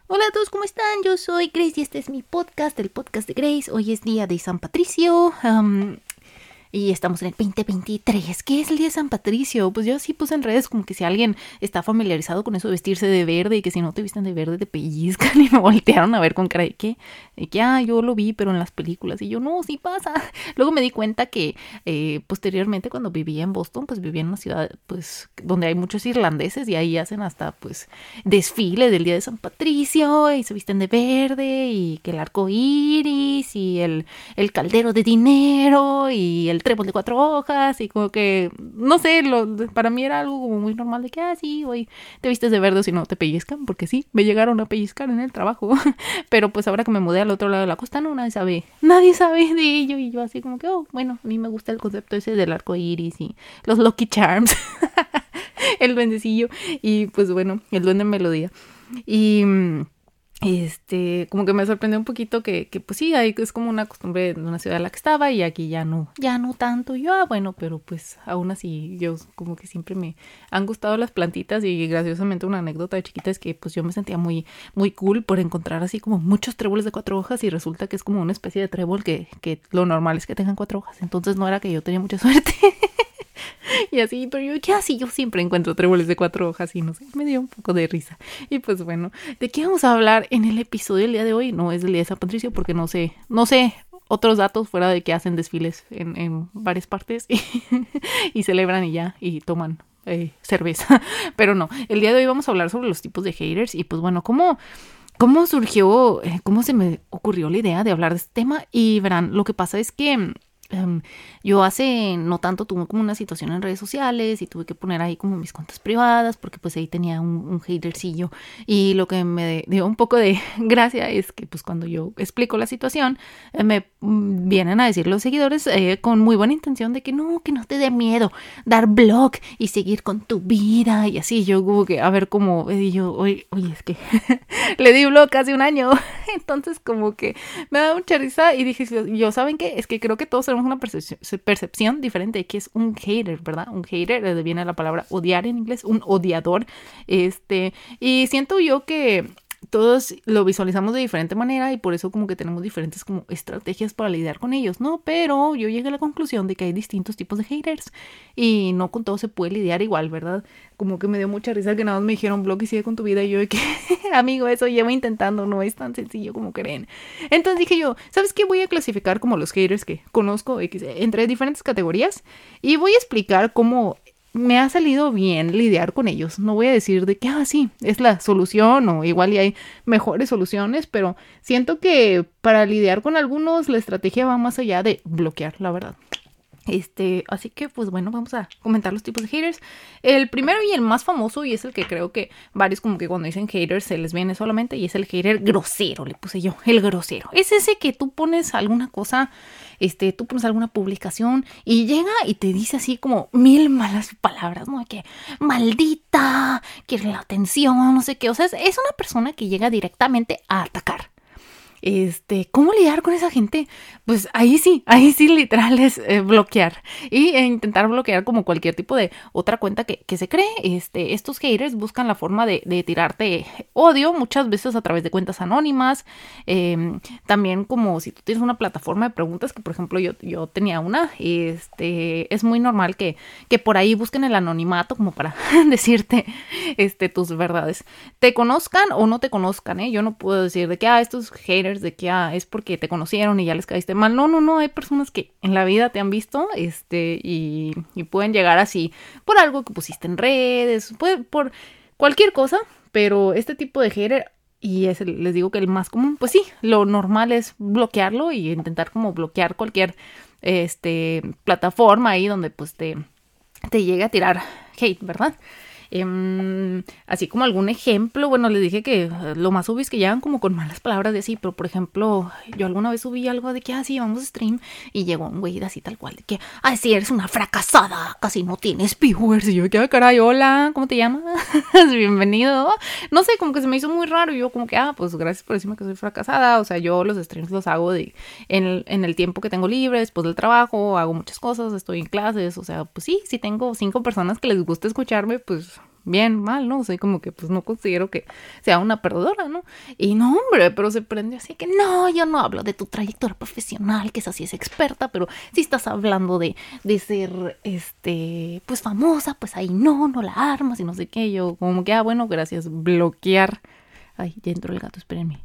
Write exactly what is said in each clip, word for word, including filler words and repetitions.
Hola a todos, ¿cómo están? Yo soy Grace y este es mi podcast, el podcast de Grace. Hoy es día de San Patricio. Um, Y estamos en el veinte veintitrés. ¿Qué es el día de San Patricio? Pues yo sí puse en redes como que si alguien está familiarizado con eso de vestirse de verde y que si no te visten de verde te pellizcan, y me voltearon a ver con cara de que, de que ah, yo lo vi pero en las películas, y yo no, sí pasa. Luego me di cuenta que eh, posteriormente cuando vivía en Boston, pues vivía en una ciudad pues donde hay muchos irlandeses y ahí hacen hasta pues desfile del día de San Patricio y se visten de verde y que el arco iris y el, el caldero de dinero y el trébol de cuatro hojas y como que, no sé, lo, para mí era algo como muy normal de que, ah, sí, hoy te vistes de verde o si no te pellizcan, porque sí, me llegaron a pellizcar en el trabajo, pero pues ahora que me mudé al otro lado de la costa, no, nadie sabe, nadie sabe de ello y yo así como que, oh, bueno, a mí me gusta el concepto ese del arco iris y los Lucky Charms, el duendecillo y pues bueno, el duende melodía y... Este, como que me sorprendió un poquito que, que pues sí, ahí es como una costumbre de una ciudad en la que estaba y aquí ya no, ya no tanto. Y yo, ah, bueno, pero pues aún así, yo como que siempre me han gustado las plantitas y graciosamente una anécdota de chiquita es que pues yo me sentía muy, muy cool por encontrar así como muchos tréboles de cuatro hojas y resulta que es como una especie de trébol que, que lo normal es que tengan cuatro hojas. Entonces no era que yo tenía mucha suerte. Y así, pero yo, ¿qué así? Yo siempre encuentro tréboles de cuatro hojas y no sé, me dio un poco de risa. Y pues bueno, ¿de qué vamos a hablar en el episodio del día de hoy? No es del día de San Patricio porque no sé, no sé otros datos fuera de que hacen desfiles en, en varias partes y, y celebran y ya, y toman eh, cerveza. Pero no, el día de hoy vamos a hablar sobre los tipos de haters y pues bueno, ¿cómo... ¿Cómo surgió, eh, cómo se me ocurrió la idea de hablar de este tema? Y verán, lo que pasa es que Um, yo hace no tanto tuve como una situación en redes sociales y tuve que poner ahí como mis cuentas privadas porque pues ahí tenía un, un hatercillo y lo que me dio un poco de gracia es que pues cuando yo explico la situación eh, me mm, vienen a decir los seguidores eh, con muy buena intención de que no, que no te dé miedo dar blog y seguir con tu vida y así. Yo como que a ver cómo eh, yo, oye, oye es que le di blog hace un año entonces como que me da mucha risa y dije yo, ¿saben qué? Es que creo que todos tenemos una percepción, percepción diferente de qué es un hater, ¿verdad? Un hater, de viene la palabra odiar en inglés, un odiador, este, y siento yo que todos lo visualizamos de diferente manera y por eso como que tenemos diferentes como estrategias para lidiar con ellos, ¿no? Pero yo llegué a la conclusión de que hay distintos tipos de haters y no con todos se puede lidiar igual, ¿verdad? Como que me dio mucha risa que nada más me dijeron blog y sigue con tu vida y yo de que, amigo, eso llevo intentando, no es tan sencillo como creen. Entonces dije yo, ¿sabes qué? Voy a clasificar como los haters que conozco entre diferentes categorías y voy a explicar cómo me ha salido bien lidiar con ellos. No voy a decir de que, ah, sí, es la solución o igual y hay mejores soluciones, pero siento que para lidiar con algunos la estrategia va más allá de bloquear, la verdad. Este, así que pues bueno, vamos a comentar los tipos de haters. El primero y el más famoso, y es el que creo que varios como que cuando dicen haters se les viene solamente, y es el hater grosero, le puse yo, el grosero. Es ese que tú pones alguna cosa, este, tú pones alguna publicación y llega y te dice así como mil malas palabras, ¿no? Que maldita, quiere la atención, no sé qué. O sea, es, es una persona que llega directamente a atacar. Este, ¿cómo lidiar con esa gente? Pues ahí sí, ahí sí literal es eh, bloquear y eh, intentar bloquear como cualquier tipo de otra cuenta que, que se cree. Este, estos haters buscan la forma de, de tirarte odio muchas veces a través de cuentas anónimas. Eh, también como si tú tienes una plataforma de preguntas, que por ejemplo yo, yo tenía una, este, es muy normal que, que por ahí busquen el anonimato como para decirte este, tus verdades. Te conozcan o no te conozcan, ¿eh? Yo no puedo decir de que ah, estos haters de que ah, es porque te conocieron y ya les caíste mal. No, no, no, hay personas que en la vida te han visto este y, y pueden llegar así por algo que pusiste en redes, puede, por cualquier cosa, pero este tipo de hater, y es el, les digo que el más común, pues sí, lo normal es bloquearlo y intentar como bloquear cualquier este plataforma ahí donde pues te, te llegue a tirar hate, ¿verdad? Um, así como algún ejemplo, bueno, les dije que lo más obvio es que llegan como con malas palabras de así, pero por ejemplo, yo alguna vez subí algo de que así ah, vamos a stream y llegó un güey así tal cual, de que así ah, eres una fracasada, casi no tienes viewers, y yo que caray, hola, ¿cómo te llamas? Bienvenido, no sé, como que se me hizo muy raro y yo como que ah, pues gracias por decirme que soy fracasada, o sea, yo los streams los hago de en el, en el tiempo que tengo libre, después del trabajo, hago muchas cosas, estoy en clases, o sea, pues sí, si tengo cinco personas que les gusta escucharme, pues bien, mal, ¿no? O sea, como que pues no considero que sea una perdedora, ¿no? Y no, hombre, pero se prendió así que no, yo no hablo de tu trayectoria profesional, que esa sí es experta, pero si estás hablando de, de ser, este, pues famosa, pues ahí no, no la armas y no sé qué. Yo como que, ah, bueno, gracias, bloquear. Ay, ya entró el gato, espérenme.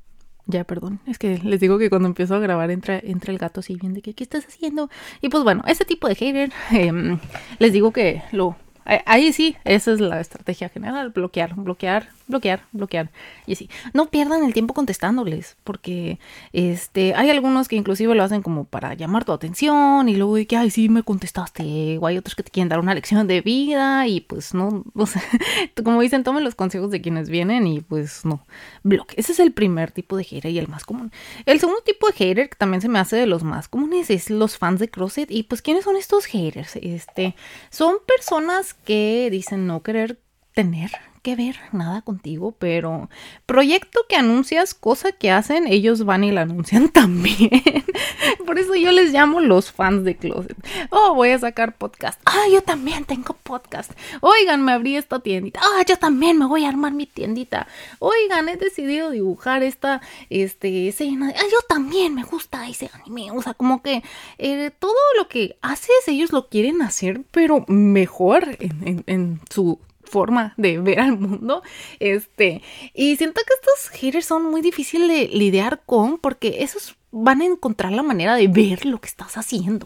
Ya, perdón, es que les digo que cuando empiezo a grabar entra, entra el gato así bien de que, ¿qué estás haciendo? Y pues bueno, ese tipo de hater, eh, les digo que lo... Ahí sí, esa es la estrategia general, bloquear, bloquear, bloquear, bloquear. Y así, no pierdan el tiempo contestándoles, porque este, hay algunos que inclusive lo hacen como para llamar tu atención y luego de que, ay, sí, me contestaste, o hay otros que te quieren dar una lección de vida y pues no, o sea, como dicen, tomen los consejos de quienes vienen y pues no, bloque. Ese es el primer tipo de hater y el más común. El segundo tipo de hater, que también se me hace de los más comunes, es los fans de closet. Y pues, ¿quiénes son estos haters? Este, son personas que dicen no querer tener que ver nada contigo, pero proyecto que anuncias, cosa que hacen, ellos van y la anuncian también. Por eso yo les llamo los fans de closet. Oh, voy a sacar podcast. Ah, yo también tengo podcast. Oigan, me abrí esta tiendita. Ah, yo también me voy a armar mi tiendita. Oigan, he decidido dibujar esta este, escena. Ah, yo también me gusta ese anime. O sea, como que eh, todo lo que haces, ellos lo quieren hacer, pero mejor en, en, en su forma de ver al mundo, este, y siento que estos haters son muy difíciles de lidiar con, porque esos van a encontrar la manera de ver lo que estás haciendo.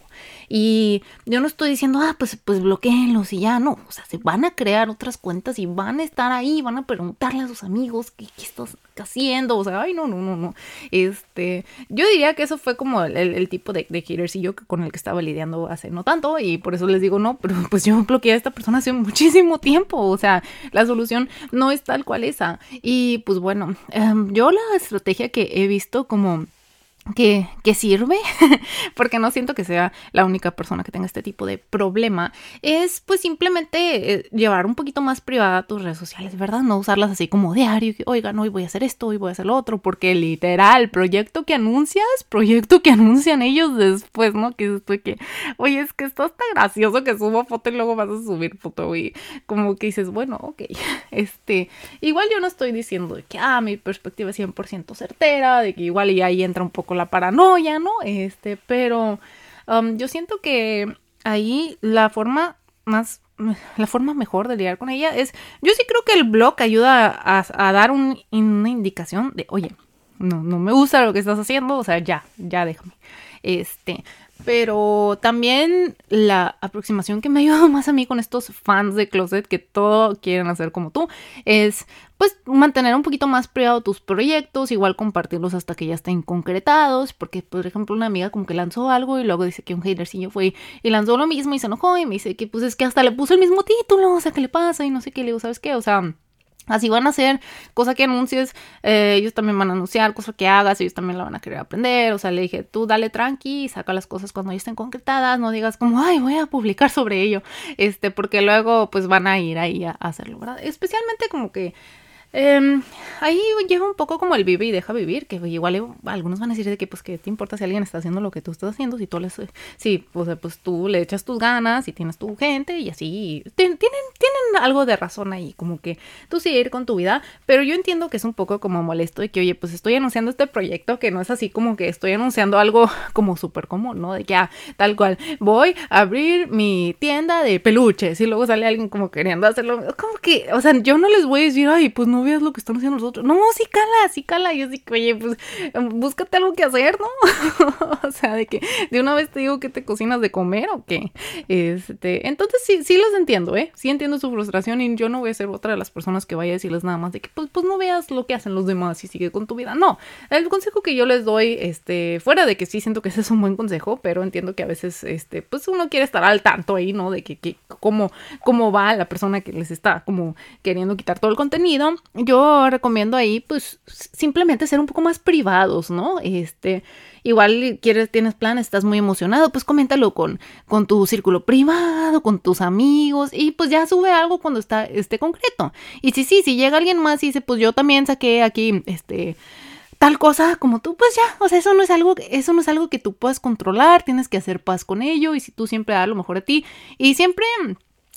Y yo no estoy diciendo, ah, pues, pues bloqueenlos y ya, no. O sea, se van a crear otras cuentas y van a estar ahí, van a preguntarle a sus amigos qué, qué estás haciendo. O sea, ay, no, no, no, no. Este, yo diría que eso fue como el, el, el tipo de, de haters y yo con el que estaba lidiando hace no tanto. Y por eso les digo, no, pero pues yo bloqueé a esta persona hace muchísimo tiempo. O sea, la solución no es tal cual esa. Y pues bueno, um, yo la estrategia que he visto como que, que sirve, porque no siento que sea la única persona que tenga este tipo de problema, es pues simplemente eh, llevar un poquito más privada tus redes sociales, ¿verdad? No usarlas así como diario, que oigan, hoy voy a hacer esto, hoy voy a hacer lo otro, porque literal, proyecto que anuncias, proyecto que anuncian ellos después, ¿no? Que estoy que, oye, es que esto está gracioso que subo foto y luego vas a subir foto y como que dices, bueno, ok, este, igual yo no estoy diciendo que, ah, mi perspectiva es cien por ciento certera, de que igual y ahí entra un poco la paranoia, ¿no? Este, pero um, yo siento que ahí la forma más, la forma mejor de lidiar con ella es, yo sí creo que el blog ayuda a, a, a dar un, una indicación de, oye, no, no me gusta lo que estás haciendo, o sea, ya, ya déjame. Este, pero también la aproximación que me ha ayudado más a mí con estos fans de closet que todo quieren hacer como tú es pues mantener un poquito más privado tus proyectos, igual compartirlos hasta que ya estén concretados, porque por ejemplo una amiga como que lanzó algo y luego dice que un hatercillo fue y lanzó lo mismo y se enojó y me dice que pues es que hasta le puso el mismo título, o sea, ¿qué le pasa? Y no sé qué, le digo, ¿sabes qué? O sea, así van a hacer, cosa que anuncies, eh, ellos también van a anunciar, cosa que hagas, ellos también la van a querer aprender. O sea, le dije, tú dale tranqui, saca las cosas cuando ya estén concretadas, no digas como, ay, voy a publicar sobre ello, este, porque luego pues van a ir ahí a, a hacerlo, ¿verdad? Especialmente como que Eh, ahí lleva un poco como el vive y deja vivir, que igual eh, algunos van a decir de que pues que te importa si alguien está haciendo lo que tú estás haciendo, si tú les, sí, o sea, pues tú le echas tus ganas y tienes tu gente y así, tienen, tienen algo de razón ahí, como que tú sigue ir con tu vida, pero yo entiendo que es un poco como molesto de que, oye, pues estoy anunciando este proyecto que no es así como que estoy anunciando algo como súper común, ¿no? De que, ah, tal cual, voy a abrir mi tienda de peluches y luego sale alguien como queriendo hacerlo, como que, o sea, yo no les voy a decir, ay, pues no veas lo que están haciendo los otros. No, sí cala, sí cala. Yo sí que, oye, pues búscate algo que hacer, ¿no? O sea, de que de una vez te digo que te cocinas de comer o qué. Este, entonces sí, sí los entiendo, ¿eh? Sí entiendo su frustración y yo no voy a ser otra de las personas que vaya a decirles nada más de que pues, pues no veas lo que hacen los demás y sigue con tu vida. No, el consejo que yo les doy, este, fuera de que sí siento que ese es un buen consejo, pero entiendo que a veces, este, pues uno quiere estar al tanto ahí, ¿no? De que, que cómo, cómo va la persona que les está como queriendo quitar todo el contenido. Yo recomiendo ahí, pues, simplemente ser un poco más privados, ¿no? Este, igual quieres, tienes planes, estás muy emocionado, pues coméntalo con, con tu círculo privado, con tus amigos, y pues ya sube algo cuando está, esté concreto. Y si sí, si llega alguien más y dice, pues yo también saqué aquí, este, tal cosa como tú, pues ya, o sea, eso no es algo, eso no es algo que tú puedas controlar, tienes que hacer paz con ello, y si tú siempre das lo mejor a ti, y siempre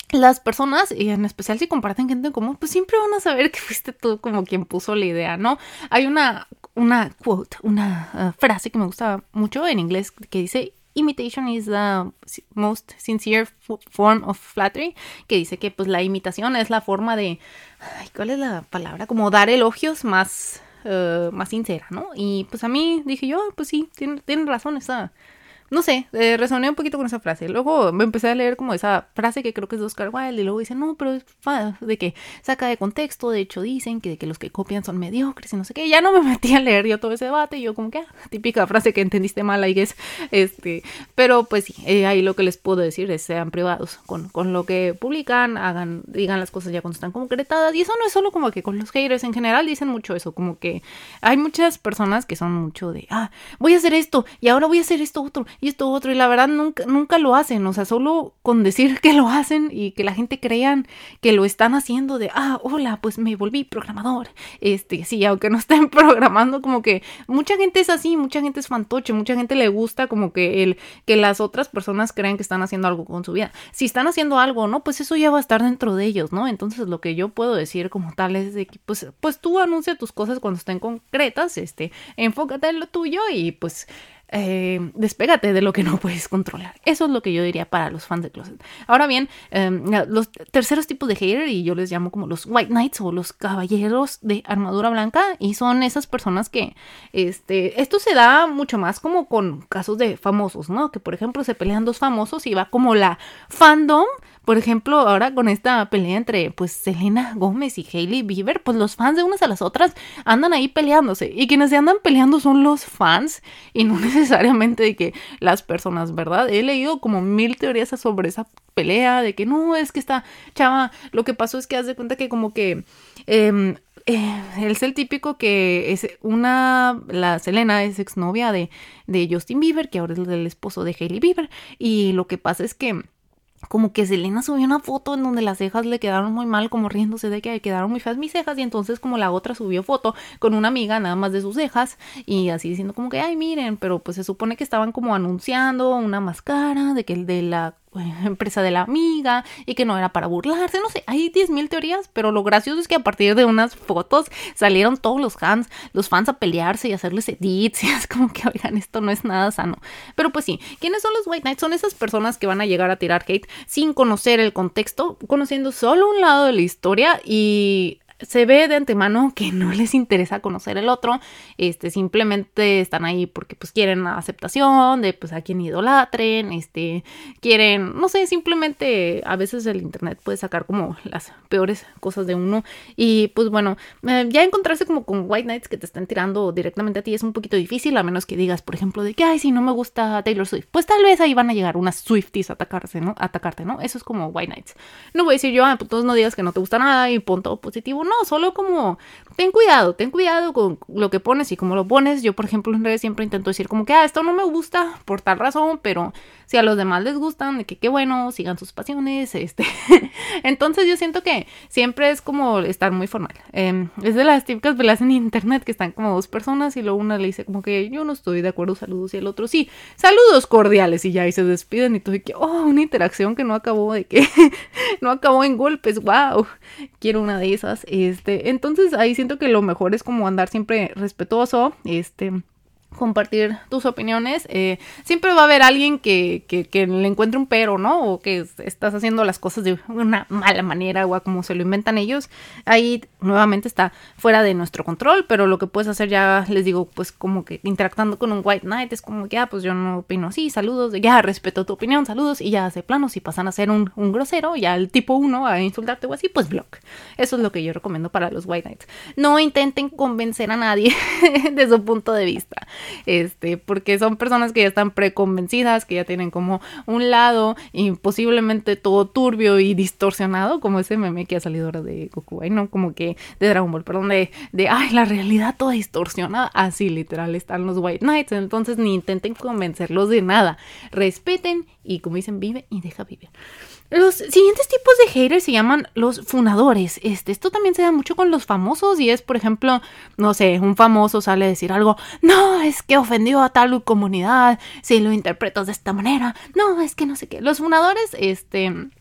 las personas, y en especial si comparten gente en común, pues siempre van a saber que fuiste tú como quien puso la idea, ¿no? Hay una, una quote, una uh, frase que me gusta mucho en inglés que dice: imitation is the most sincere form of flattery, que dice que pues la imitación es la forma de, ay, ¿cuál es la palabra? Como dar elogios más, uh, más sincera, ¿no? Y pues a mí dije yo, pues sí, tienen, tienen razón esa... No sé, eh, resoné un poquito con esa frase. Luego me empecé a leer como esa frase que creo que es de Oscar Wilde, y luego dice, no, pero es fa- de que saca de contexto, de hecho dicen que, de que los que copian son mediocres y no sé qué. Ya no me metí a leer yo todo ese debate, y yo como que, ah, típica frase que entendiste mal, I guess. Este, pero pues sí, eh, ahí lo que les puedo decir es sean privados con, con lo que publican, hagan, digan las cosas ya cuando están concretadas. Y eso no es solo como que con los haters, en general dicen mucho eso, como que hay muchas personas que son mucho de, ah, voy a hacer esto, y ahora voy a hacer esto otro, y esto otro, y la verdad nunca, nunca lo hacen. O sea, solo con decir que lo hacen y que la gente crean que lo están haciendo de, ah, hola, pues me volví programador, este, sí, aunque no estén programando, como que mucha gente es así, mucha gente es fantoche, mucha gente le gusta como que el, que las otras personas crean que están haciendo algo con su vida. Si están haciendo algo, ¿no? Pues eso ya va a estar dentro de ellos, ¿no? Entonces lo que yo puedo decir como tal es de que, pues, pues tú anuncia tus cosas cuando estén concretas, este, enfócate en lo tuyo y pues Eh, despégate de lo que no puedes controlar. Eso es lo que yo diría para los fans de Closet. Ahora bien, eh, los terceros tipos de hater, y yo les llamo como los White Knights o los caballeros de armadura blanca, y son esas personas que este, esto se da mucho más como con casos de famosos, ¿no? Que por ejemplo se pelean dos famosos y va como la fandom. Por ejemplo, ahora con esta pelea entre pues Selena Gómez y Hailey Bieber, pues los fans de unas a las otras andan ahí peleándose, y quienes se andan peleando son los fans y no necesariamente de que las personas, ¿verdad? He leído como mil teorías sobre esa pelea, de que no, es que esta chava, lo que pasó es que haz de cuenta que como que eh, eh, es el típico que es una, la Selena es exnovia de, de Justin Bieber, que ahora es el esposo de Hailey Bieber, y lo que pasa es que como que Selena subió una foto en donde las cejas le quedaron muy mal, como riéndose de que le quedaron muy feas mis cejas, y entonces como la otra subió foto con una amiga nada más de sus cejas, y así diciendo como que, ay, miren, pero pues se supone que estaban como anunciando una máscara de que el de la empresa de la amiga y que no era para burlarse, no sé, hay diez mil teorías, pero lo gracioso es que a partir de unas fotos salieron todos los fans, los fans a pelearse y a hacerles edits, y es como que, oigan, esto no es nada sano. Pero pues sí, ¿quiénes son los White Knights? Son esas personas que van a llegar a tirar hate sin conocer el contexto, conociendo solo un lado de la historia, y se ve de antemano que no les interesa conocer el otro, este, simplemente están ahí porque pues quieren la aceptación de pues a quien idolatren, este, quieren, no sé, simplemente a veces el internet puede sacar como las peores cosas de uno, y pues bueno, eh, ya encontrarse como con White Knights que te están tirando directamente a ti es un poquito difícil, a menos que digas, por ejemplo, de que, ay, si no me gusta Taylor Swift, pues tal vez ahí van a llegar unas Swifties a atacarse, ¿no? A atacarte, ¿no? Eso es como White Knights. No voy a decir yo, ah, pues no digas que no te gusta nada y pon todo positivo. No, solo como ten cuidado, ten cuidado con lo que pones y cómo lo pones. Yo, por ejemplo, en redes siempre intento decir como que, ah, esto no me gusta por tal razón, pero si a los demás les gustan, de que qué bueno, sigan sus pasiones, este. Entonces yo siento que siempre es como estar muy formal. Eh, es de las típicas peleas en internet que están como dos personas y luego una le dice como que yo no estoy de acuerdo, saludos, y el otro sí, saludos cordiales, y ya, y se despiden, y todo, y que, oh, una interacción que no acabó de que, no acabó en golpes, wow, quiero una de esas, este. Entonces ahí siento que lo mejor es como andar siempre respetuoso, este, compartir tus opiniones. Eh, siempre va a haber alguien que, que, que le encuentre un pero, ¿no? O que estás haciendo las cosas de una mala manera o a como se lo inventan ellos. Ahí nuevamente está fuera de nuestro control, pero lo que puedes hacer, ya les digo, pues como que interactuando con un White Knight es como que, ah, pues yo no opino así, saludos, ya respeto tu opinión, saludos, y ya hace plano, si pasan a ser un, un grosero, ya el tipo uno a insultarte o así, pues block. Eso es lo que yo recomiendo para los White Knights. No intenten convencer a nadie de su punto de vista. Este, porque son personas que ya están preconvencidas, que ya tienen como un lado y posiblemente todo turbio y distorsionado, como ese meme que ha salido ahora de Goku, ¿eh? No, como que de Dragon Ball, perdón, de, de ay, la realidad toda distorsionada, así literal están los White Knights. Entonces ni intenten convencerlos de nada, respeten y, como dicen, vive y deja vivir. Los siguientes tipos de haters se llaman los funadores. Este, esto también se da mucho con los famosos, y es, por ejemplo, no sé, un famoso sale a decir algo, no, es que ofendió a tal comunidad, si lo interpretas de esta manera, no, es que no sé qué. Los funadores, este,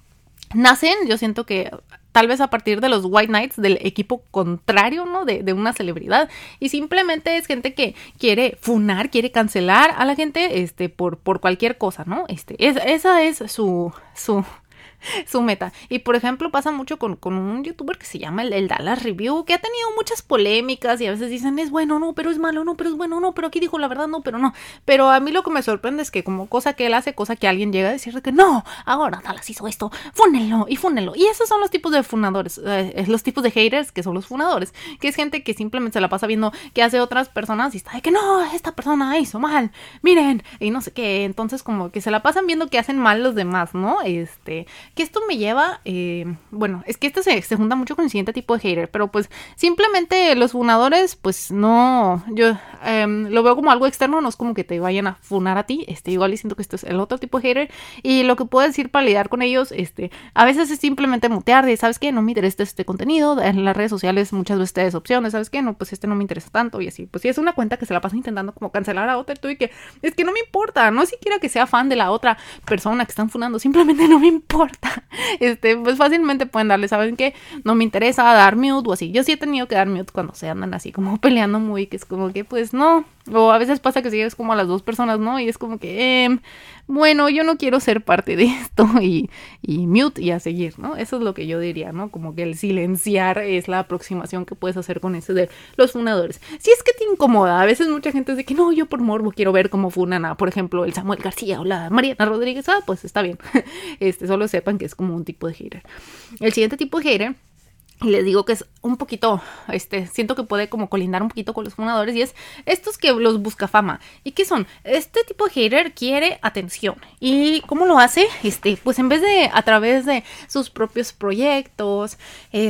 nacen, yo siento que tal vez a partir de los White Knights, del equipo contrario, ¿no? De, de una celebridad. Y simplemente es gente que quiere funar, quiere cancelar a la gente, este, por, por cualquier cosa, ¿no? Este, es, esa es su, su, su meta. Y por ejemplo pasa mucho con, con un youtuber que se llama el, el Dallas Review, que ha tenido muchas polémicas y a veces dicen es bueno, no, pero es malo, no, pero es bueno, no, pero aquí dijo la verdad, no, pero no. Pero a mí lo que me sorprende es que como cosa que él hace, cosa que alguien llega a decir que no, ahora Dallas hizo esto, fúnenlo y fúnenlo. Y esos son los tipos de funadores, eh, los tipos de haters que son los funadores, que es gente que simplemente se la pasa viendo que hace otras personas y está de que no, esta persona hizo mal, miren, y no sé qué. Entonces como que se la pasan viendo que hacen mal los demás, ¿no? Este... que esto me lleva, eh, bueno, es que esto se, se junta mucho con el siguiente tipo de hater, pero pues simplemente los funadores, pues no, yo eh, lo veo como algo externo, no es como que te vayan a funar a ti, este, igual y siento que esto es el otro tipo de hater, y lo que puedo decir para lidiar con ellos, este, a veces es simplemente mutear de, ¿sabes qué? No me interesa este contenido, en las redes sociales muchas veces te des opciones, ¿sabes qué? No, pues este no me interesa tanto, y así, pues si es una cuenta que se la pasa intentando como cancelar a otra, tú y que, es que no me importa, no siquiera que sea fan de la otra persona que están funando, simplemente no me importa. Este, pues fácilmente pueden darle, ¿saben qué? No me interesa dar mute o así. Yo sí he tenido que dar mute cuando se andan así como peleando muy, que es como que pues no. O a veces pasa que sigues como a las dos personas, ¿no? Y es como que, eh, bueno, yo no quiero ser parte de esto y, y mute y a seguir, ¿no? Eso es lo que yo diría, ¿no? Como que el silenciar es la aproximación que puedes hacer con ese de los funadores. Si es que te incomoda, a veces mucha gente es de que no, yo por morbo quiero ver cómo funan a, por ejemplo, el Samuel García o la Mariana Rodríguez, ah, pues está bien. Este, solo sepan que es como un tipo de hater. El siguiente tipo de hater, y les digo que es un poquito, este, siento que puede como colindar un poquito con los funadores, y es estos que los busca fama. ¿Y qué son? Este tipo de hater quiere atención. ¿Y cómo lo hace? Este, pues en vez de a través de sus propios proyectos,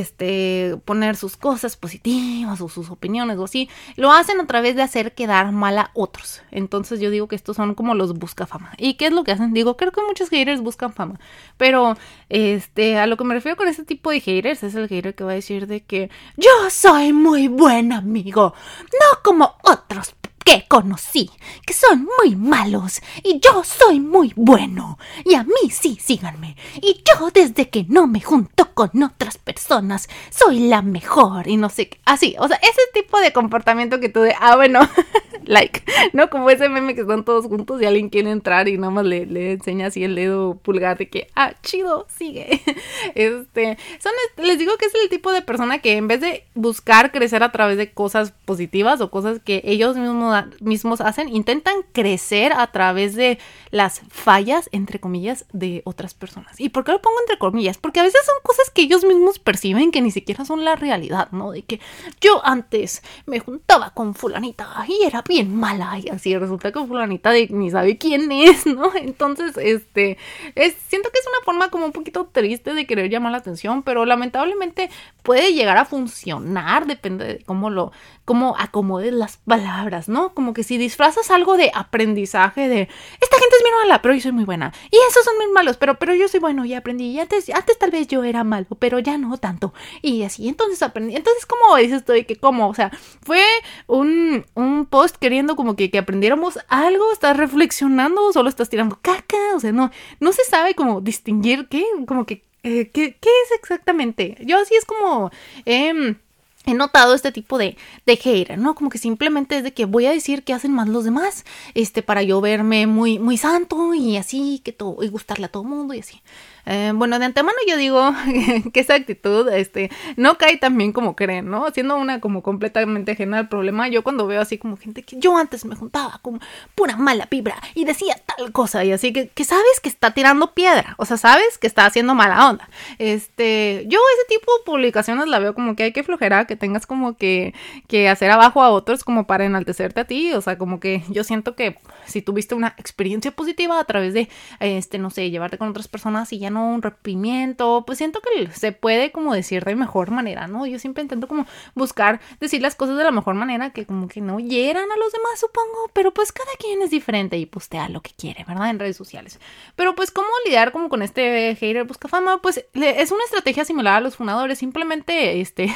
este, poner sus cosas positivas o sus opiniones o así, lo hacen a través de hacer quedar mal a otros. Entonces yo digo que estos son como los busca fama. ¿Y qué es lo que hacen? Digo, creo que muchos haters buscan fama, pero este, a lo que me refiero con este tipo de haters es el hater que va a decir de que yo soy muy buen amigo, no como otros que conocí, que son muy malos, y yo soy muy bueno, y a mí sí, síganme, y yo desde que no me junto con otras personas, soy la mejor, y no sé qué, así, o sea, ese tipo de comportamiento que tú de, ah, bueno, like, ¿no? Como ese meme que están todos juntos y alguien quiere entrar y nada más le, le enseña así el dedo pulgar de que, ah, chido, sigue. Este, son, les digo que es el tipo de persona que en vez de buscar crecer a través de cosas positivas o cosas que ellos mismos, mismos hacen, intentan crecer a través de las fallas, entre comillas, de otras personas. ¿Y por qué lo pongo entre comillas? Porque a veces son cosas que ellos mismos perciben que ni siquiera son la realidad, ¿no? De que yo antes me juntaba con fulanita y era bien mala, y así resulta que fulanita de, ni sabe quién es, ¿no? Entonces, este, es, siento que es una forma como un poquito triste de querer llamar la atención, pero lamentablemente puede llegar a funcionar, depende de cómo lo, cómo acomodes las palabras, ¿no? Como que si disfrazas algo de aprendizaje de, esta gente es bien mala, pero yo soy muy buena, y esos son bien malos, pero, pero yo soy bueno y aprendí, y antes, antes tal vez yo era malo, pero ya no tanto, y así, entonces aprendí, entonces como dices tú, que como, o sea, fue un, un post queriendo como que, que aprendiéramos algo, estás reflexionando o solo estás tirando caca, o sea, no, no se sabe como distinguir qué, como que, eh, qué, qué es exactamente. Yo así es como, eh, he notado este tipo de, de hater, ¿no? Como que simplemente es de que voy a decir que hacen más los demás, este, para yo verme muy, muy santo y así, que todo, y gustarle a todo el mundo y así. Eh, bueno, de antemano yo digo que esa actitud, este, no cae tan bien como creen, ¿no? Siendo una como completamente ajena al problema, yo cuando veo así como gente que yo antes me juntaba con pura mala vibra y decía tal cosa y así que, que sabes que está tirando piedra, o sea, sabes que está haciendo mala onda. Este, yo ese tipo de publicaciones la veo como que hay que flojera, que tengas como que, que hacer abajo a otros como para enaltecerte a ti, o sea, como que yo siento que si tuviste una experiencia positiva a través de, este, no sé, llevarte con otras personas y ya no un rompimiento, pues siento que se puede como decir de mejor manera, ¿no? Yo siempre intento como buscar decir las cosas de la mejor manera, que como que no hieran a los demás, supongo, pero pues cada quien es diferente y postea lo que quiere, ¿verdad? En redes sociales. Pero pues cómo lidiar como con este hater busca fama, pues es una estrategia similar a los fundadores, simplemente, este,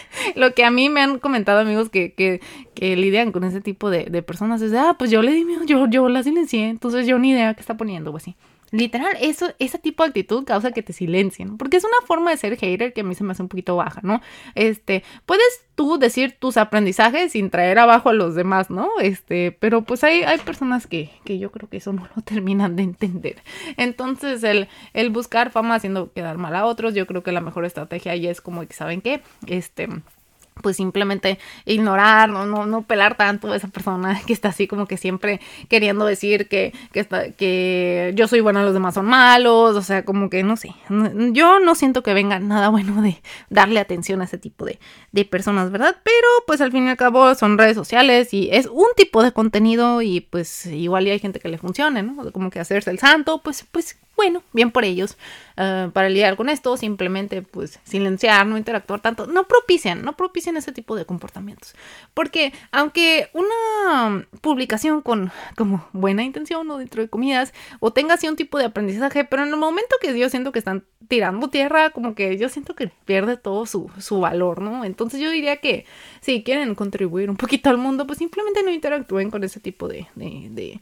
lo que a mí me han comentado amigos que, que, que lidian con ese tipo de, de personas es de, ah, pues yo le di miedo, yo, yo la silencié, entonces yo ni idea qué está poniendo, pues sí. literal, eso, ese tipo de actitud causa que te silencien, porque es una forma de ser hater que a mí se me hace un poquito baja, ¿no? Este, puedes tú decir tus aprendizajes sin traer abajo a los demás, ¿no? Este, pero pues hay, hay personas que, que yo creo que eso no lo terminan de entender. Entonces, el, el buscar fama haciendo quedar mal a otros, yo creo que la mejor estrategia ahí es como que, ¿saben qué? Este... pues simplemente ignorar, no, no, no pelar tanto a esa persona que está así como que siempre queriendo decir que, que, está, que yo soy buena, los demás son malos, o sea, como que no sé, yo no siento que venga nada bueno de darle atención a ese tipo de, de personas, ¿verdad? Pero pues al fin y al cabo son redes sociales y es un tipo de contenido y pues igual y hay gente que le funcione, ¿no? Como que hacerse el santo, pues, pues bueno, bien por ellos. Uh, para lidiar con esto, simplemente pues silenciar, no interactuar tanto, no propician, no propician ese tipo de comportamientos, porque aunque una publicación con como buena intención o dentro de comillas, o tenga así un tipo de aprendizaje, pero en el momento que yo siento que están tirando tierra, como que yo siento que pierde todo su, su valor, ¿no? Entonces yo diría que si quieren contribuir un poquito al mundo, pues simplemente no interactúen con ese tipo de, de, de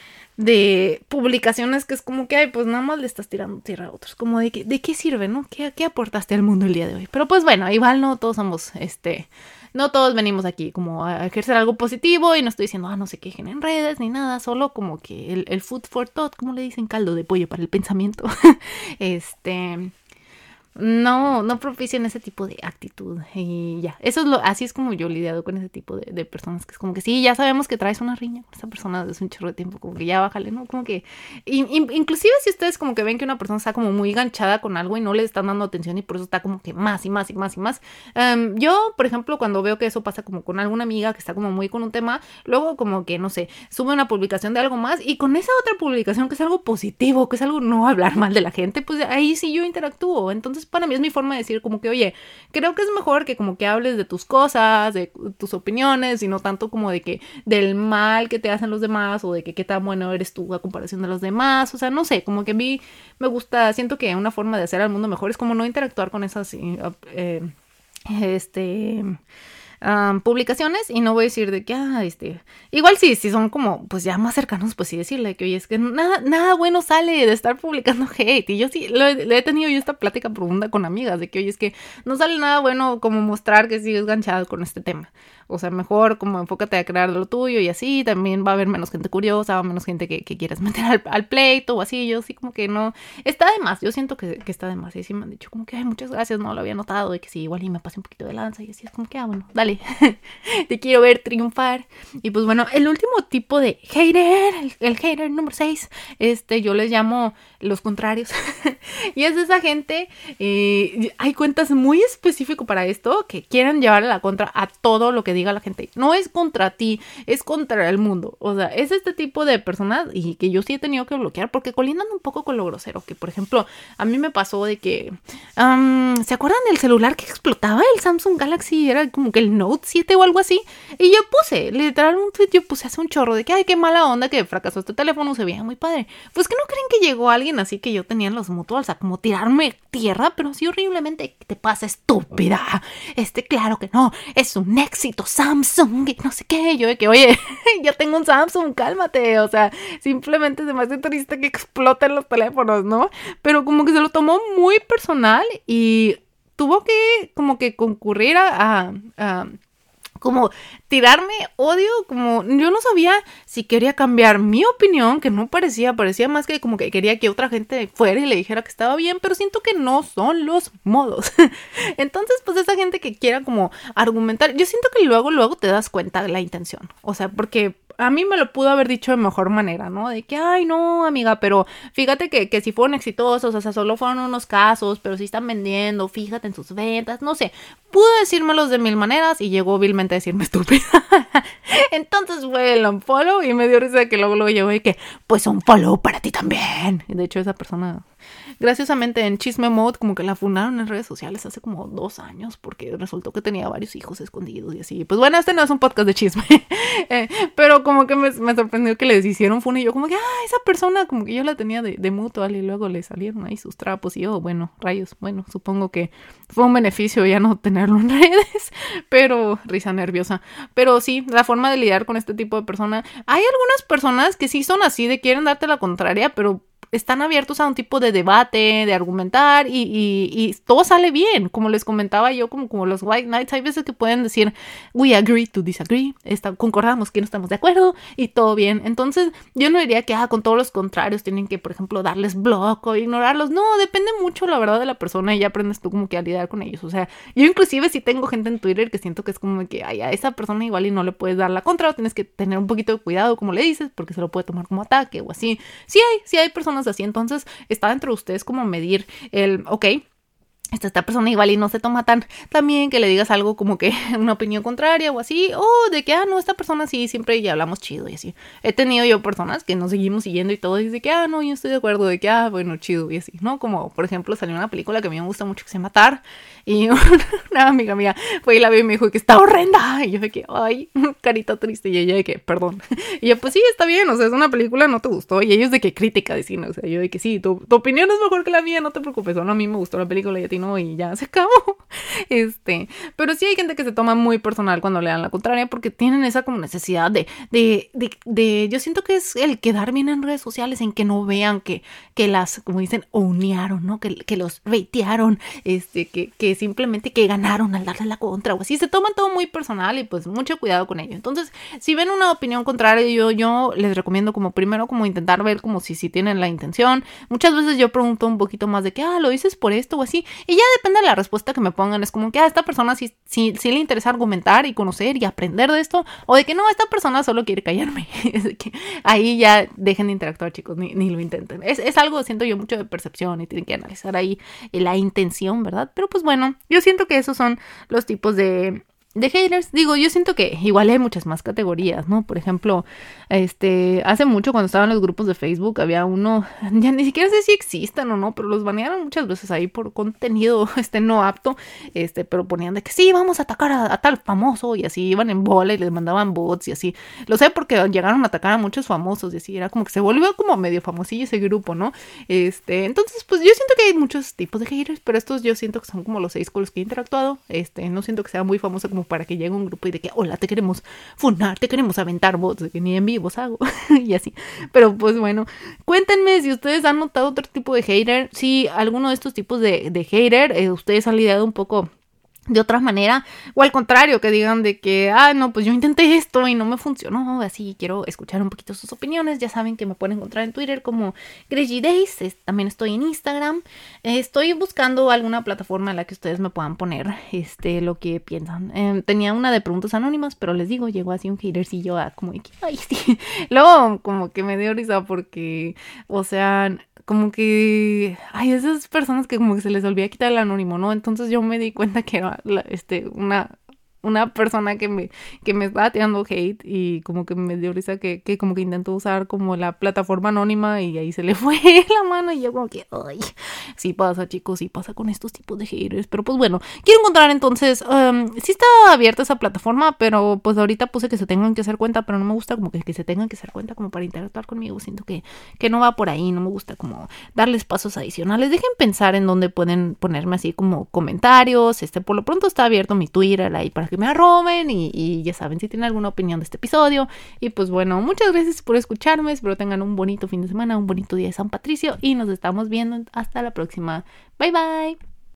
de publicaciones que es como que, ay, pues nada más le estás tirando tierra a otros, como de que, ¿de qué sirve, no? ¿Qué, qué aportaste al mundo el día de hoy? Pero pues bueno, igual no todos somos, este, no todos venimos aquí como a ejercer algo positivo y no estoy diciendo, ah, no se quejen en redes ni nada, solo como que el, el food for thought, como le dicen, caldo de pollo para el pensamiento, este... No, no propician ese tipo de actitud y ya, eso es lo, así es como yo he lidiado con ese tipo de, de personas que es como que sí, ya sabemos que traes una riña con esa persona desde un chorro de tiempo, como que ya bájale, ¿no? Como que, in, in, inclusive si ustedes como que ven que una persona está como muy enganchada con algo y no le están dando atención y por eso está como que más y más y más y más, um, yo, por ejemplo, cuando veo que eso pasa como con alguna amiga que está como muy con un tema, luego como que, no sé, sube una publicación de algo más y con esa otra publicación que es algo positivo, que es algo no hablar mal de la gente, pues ahí sí yo interactúo, entonces para mí es mi forma de decir como que, oye, creo que es mejor que como que hables de tus cosas, de tus opiniones y no tanto como de que del mal que te hacen los demás o de que qué tan bueno eres tú a comparación de los demás, o sea, no sé, como que a mí me gusta, siento que una forma de hacer al mundo mejor es como no interactuar con esas eh, este... Um, publicaciones y no voy a decir de que, ah, este, igual sí, si son como, pues ya más cercanos, pues sí decirle que, oye, es que nada, nada bueno sale de estar publicando hate, y yo sí, lo, le he tenido yo esta plática profunda con amigas, de que, oye, es que no sale nada bueno como mostrar que sigues ganchado con este tema, o sea, mejor como enfócate a crear lo tuyo y así, también va a haber menos gente curiosa, va a menos gente que, que quieras meter al, al pleito o así, yo sí como que no, está de más, yo siento que, que está de más, y sí me han dicho como que, ay, muchas gracias, no lo había notado, y que sí, igual y me pasé un poquito de lanza, y así es como que, ah, bueno, dale, te quiero ver triunfar. Y pues bueno, el último tipo de hater, el, el hater número seis, este, yo les llamo los contrarios, y es esa gente, eh, hay cuentas muy específico para esto, que quieren llevarle la contra a todo lo que diga la gente, no es contra ti, es contra el mundo, o sea, es este tipo de personas y que yo sí he tenido que bloquear porque colindan un poco con lo grosero, que por ejemplo, a mí me pasó de que, um, ¿se acuerdan del celular que explotaba? El Samsung Galaxy, era como que el Note siete o algo así, y yo puse, literal un tweet, yo puse hace un chorro de que, ay, qué mala onda que fracasó este teléfono, se veía muy padre, pues que no creen que llegó alguien así que yo tenía en los mutuals a como tirarme tierra, pero sí horriblemente, ¿qué te pasa, estúpida? Este, claro que no, es un éxito Samsung y no sé qué, yo de que, oye, yo tengo un Samsung, cálmate, o sea, simplemente se me hace triste que exploten los teléfonos, ¿no? Pero como que se lo tomó muy personal y tuvo que como que concurrir a, a, a como tirarme odio, como yo no sabía si quería cambiar mi opinión, que no parecía, parecía más que como que quería que otra gente fuera y le dijera que estaba bien, pero siento que no son los modos. Entonces, pues esa gente que quiera como argumentar, yo siento que luego, luego te das cuenta de la intención, o sea, porque a mí me lo pudo haber dicho de mejor manera, ¿no? De que, ay, no, amiga, pero fíjate que, que si fueron exitosos, o sea, solo fueron unos casos, pero sí están vendiendo, fíjate en sus ventas, no sé. Pudo decírmelos de mil maneras y llegó vilmente a decirme estúpida. Entonces fue el unfollow y me dio risa que luego, luego llegó y que, pues un follow para ti también. Y de hecho esa persona, graciosamente en Chisme Mode, como que la funaron en redes sociales hace como dos años porque resultó que tenía varios hijos escondidos y así. Pues bueno, este no es un podcast de chisme, eh, pero como que me, me sorprendió que les hicieron funa y yo como que, ah, esa persona como que yo la tenía de, de mutual y luego le salieron ahí sus trapos y yo, bueno, rayos, bueno, supongo que fue un beneficio ya no tenerlo en redes, pero risa nerviosa. Pero sí, la forma de lidiar con este tipo de persona, hay algunas personas que sí son así, de quieren darte la contraria, pero están abiertos a un tipo de debate, de argumentar y, y, y todo sale bien. Como les comentaba yo, como, como los White Knights, hay veces que pueden decir, we agree to disagree, está, concordamos que no estamos de acuerdo y todo bien. Entonces, yo no diría que ah, con todos los contrarios tienen que, por ejemplo, darles block o ignorarlos. No, depende mucho, la verdad, de la persona y ya aprendes tú como que a lidiar con ellos. O sea, yo inclusive si tengo gente en Twitter que siento que es como que ay, a esa persona igual y no le puedes dar la contra o tienes que tener un poquito de cuidado como le dices porque se lo puede tomar como ataque o así. Sí hay, sí hay personas así. Entonces, está dentro de ustedes como medir el, ok, esta, esta persona igual y no se toma tan, tan bien que le digas algo como que una opinión contraria o así, o de que, ah, no, esta persona sí, siempre ya hablamos chido y así. He tenido yo personas que nos seguimos siguiendo y todo, y de que, ah, no, yo estoy de acuerdo, de que, ah, bueno, chido y así, ¿no? Como, por ejemplo, salió una película que a mí me gusta mucho que se llama Tar, y una amiga mía fue y la vio y me dijo que está horrenda, y yo de que, ay, carita triste, y ella de que, perdón. Y yo, pues sí, está bien, o sea, es una película, no te gustó, y ellos de que crítica de cine, o sea, yo de que sí, tu, tu opinión es mejor que la mía, no te preocupes, solo a mí me gustó la película y a ti no, y ya se acabó. Este, pero sí hay gente que se toma muy personal cuando le dan la contraria porque tienen esa como necesidad de, de, de, de yo siento que es el quedar bien en redes sociales, en que no vean que, que las, como dicen, ownearon, ¿no? Que, que los ratearon, este, que, que simplemente que ganaron al darle la contra o así, se toman todo muy personal y pues mucho cuidado con ello. Entonces, si ven una opinión contraria, yo, yo les recomiendo como primero como intentar ver como si, si tienen la intención. Muchas veces yo pregunto un poquito más de que, ah, lo dices por esto o así, y ya depende de la respuesta que me pongan, es como que a ah, esta persona sí, sí, sí le interesa argumentar y conocer y aprender de esto, o de que no, esta persona solo quiere callarme. Es de que ahí ya dejen de interactuar, chicos, ni, ni lo intenten. Es, es algo, siento yo, mucho de percepción y tienen que analizar ahí la intención, ¿verdad? Pero pues bueno, yo siento que esos son los tipos de... de haters. Digo, yo siento que igual hay muchas más categorías, ¿no? Por ejemplo, este, hace mucho cuando estaba en los grupos de Facebook había uno, ya ni siquiera sé si existan o no, pero los banearon muchas veces ahí por contenido, este, no apto, este, pero ponían de que sí, vamos a atacar a, a tal famoso y así iban en bola y les mandaban bots y así. Lo sé porque llegaron a atacar a muchos famosos y así, era como que se volvió como medio famosillo ese grupo, ¿no? Este, entonces, pues yo siento que hay muchos tipos de haters, pero estos yo siento que son como los seis con los que he interactuado, este, no siento que sea muy famoso como para que llegue un grupo y de que, hola, te queremos funar, te queremos aventar bots, de que ni en vivos hago, y así. Pero pues bueno, cuéntenme si ustedes han notado otro tipo de hater, si alguno de estos tipos de, de hater, eh, ustedes han lidiado un poco de otra manera, o al contrario, que digan de que, ah, no, pues yo intenté esto y no me funcionó, así quiero escuchar un poquito sus opiniones. Ya saben que me pueden encontrar en Twitter como Gracie Days, es, también estoy en Instagram, eh, estoy buscando alguna plataforma en la que ustedes me puedan poner este, lo que piensan. Eh, tenía una de preguntas anónimas, pero les digo, llegó así un hatercillo a como de que, ay, sí, luego como que me dio risa porque, o sea, como que hay esas personas que como que se les olvida quitar el anónimo, ¿no? Entonces yo me di cuenta que era la, este, una, una persona que me, que me estaba tirando hate y como que me dio risa que, que como que intentó usar como la plataforma anónima y ahí se le fue la mano y yo como que, ay, sí pasa, chicos, sí pasa con estos tipos de haters. Pero pues bueno, quiero encontrar entonces, um, sí está abierta esa plataforma, pero pues ahorita puse que se tengan que hacer cuenta, pero no me gusta como que, que se tengan que hacer cuenta como para interactuar conmigo. Siento que, que no va por ahí, no me gusta como darles pasos adicionales. Dejen pensar en dónde pueden ponerme así como comentarios. Este, por lo pronto está abierto mi Twitter ahí para que me arroben y, y ya saben si tienen alguna opinión de este episodio. Y pues bueno, muchas gracias por escucharme, espero tengan un bonito fin de semana, un bonito día de San Patricio y nos estamos viendo hasta la próxima. Bye bye.